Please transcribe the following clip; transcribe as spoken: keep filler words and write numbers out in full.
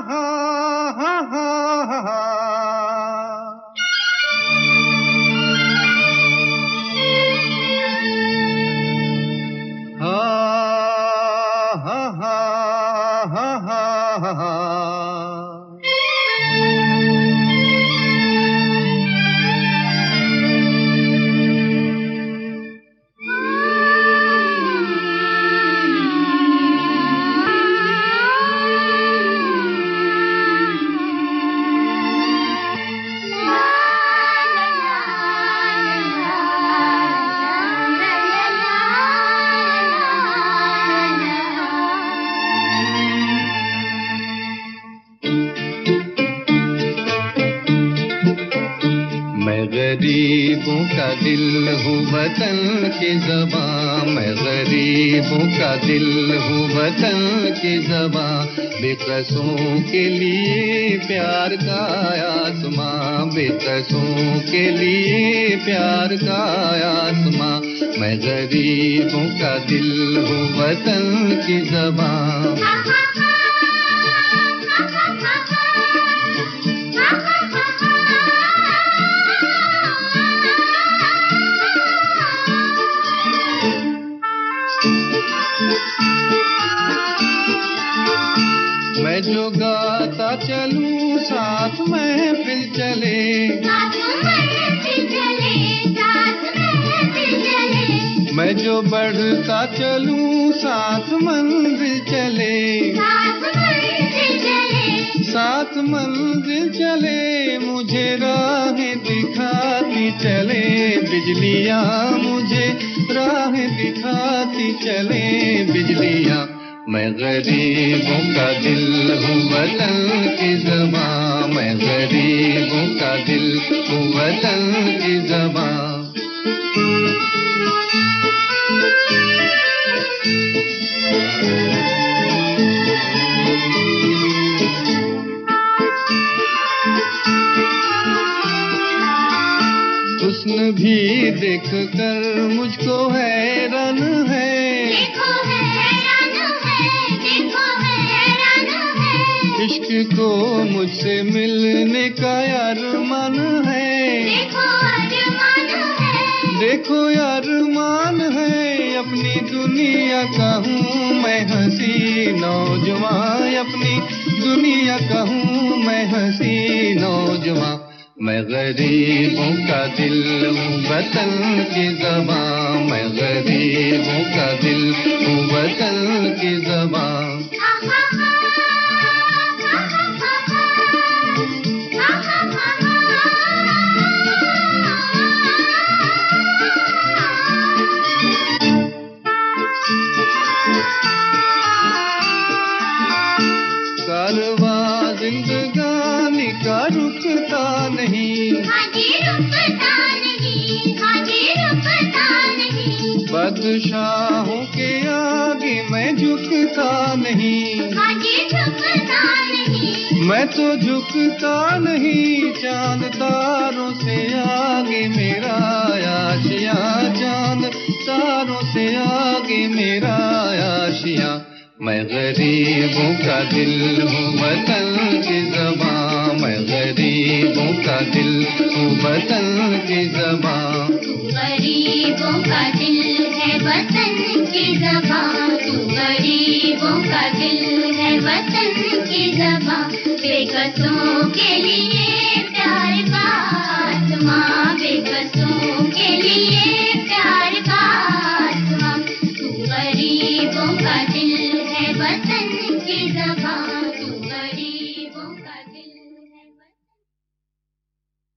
गरीबों का दिल हूँ वतन की ज़बां, मैं गरीबों का दिल हूँ वतन की ज़बां। बेकसों के लिए प्यार का आसमां, बेकसों के लिए प्यार का आसमां। मैं गरीबों का दिल हूँ वतन की ज़बां। मैं जो गाता चलूं साथ महफिल चले, साथ महफिल चले, साथ महफिल चले। मैं जो बढ़ता चलूं साथ मंजिल चले, साथ मंजिल चले, साथ मंजिल चले। मुझे राहें दिखाती चले बिजलियां, मुझे राहें दिखाती चले बिजलियां। मैं गरीबों का दिल हूँ वतन की ज़बां, मैं गरीबों का दिल हूँ वतन की ज़बां। हुस्न भी देख कर मुझको हैरान है, देखो हैरान है, देखो हैरान है। इश्क को मुझसे मिलने का अरमान है, देखो अरमान है, देखो अरमान है। अपनी दुनिया का हूँ मैं हंसी नौजवान, अपनी दुनिया का हूँ मैं हंसी नौजवान। मैं गरीबों का दिल हूँ वतन की ज़बां, मैं गरीबों का दिल हूँ वतन की ज़बां। कारवां जिंदगानी का रुकता नहीं, हाजी रुकता नहीं, हाजी रुकता नहीं। बादशाहों के आगे मैं झुकता नहीं, हाजी झुकता नहीं। मैं तो झुकता नहीं, चांद तारों से आगे मेरा आशिया, चांद तारों से आगे मेरा आशिया। मैं गरीबों का दिल हूँ वतन की ज़बां, मैं गरीबों का दिल हूँ वतन की ज़बां। तू गरीबों का दिल है वतन की ज़बां, तू गरीबों का दिल है वतन की ज़बां। बेकसों के लिए प्यार का आसमां, बेकसों के लिए प्यार का आसमां। तू गरीबों का दिल है वतन की ज़बां।